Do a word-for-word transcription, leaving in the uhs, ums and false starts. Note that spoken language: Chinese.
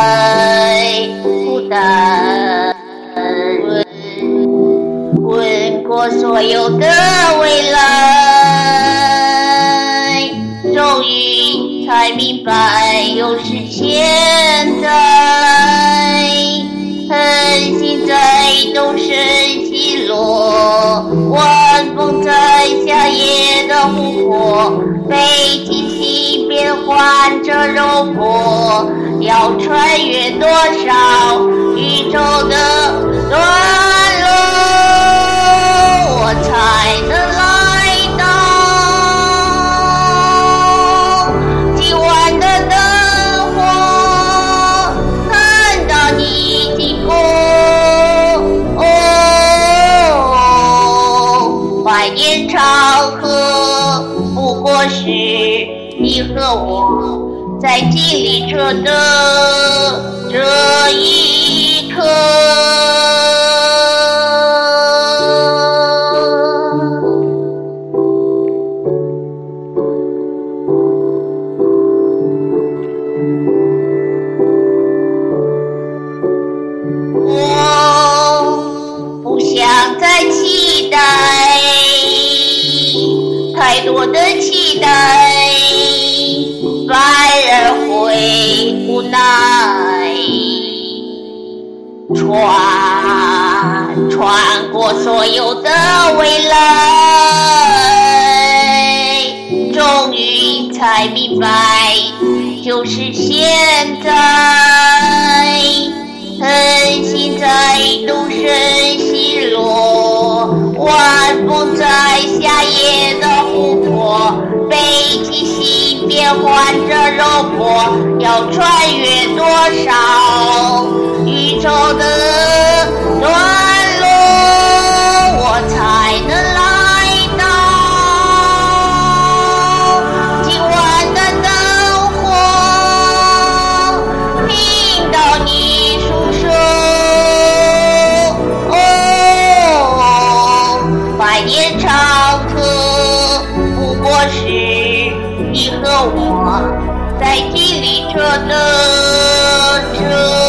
孤单，滚过所有的未来，终于才明白，又是现在。恨心在东升西落，晚风在夏夜的琥珀，北极星变换着柔波，要穿越多少宇宙的段落，我才能来到今晚的灯火，看到你经过。哦，怀念长河，不过是你和我在经历着的这一刻。再期待太多的期待，反而会无奈。穿穿过所有的未来，终于才明白，就是现在。恨心在东升西落，晚风在夏夜的琥珀，北极星变换着柔波，要穿越多少宇宙的段落，我才能来到今晚的灯火，听到你怀念长河，不过是你和我在经历着的这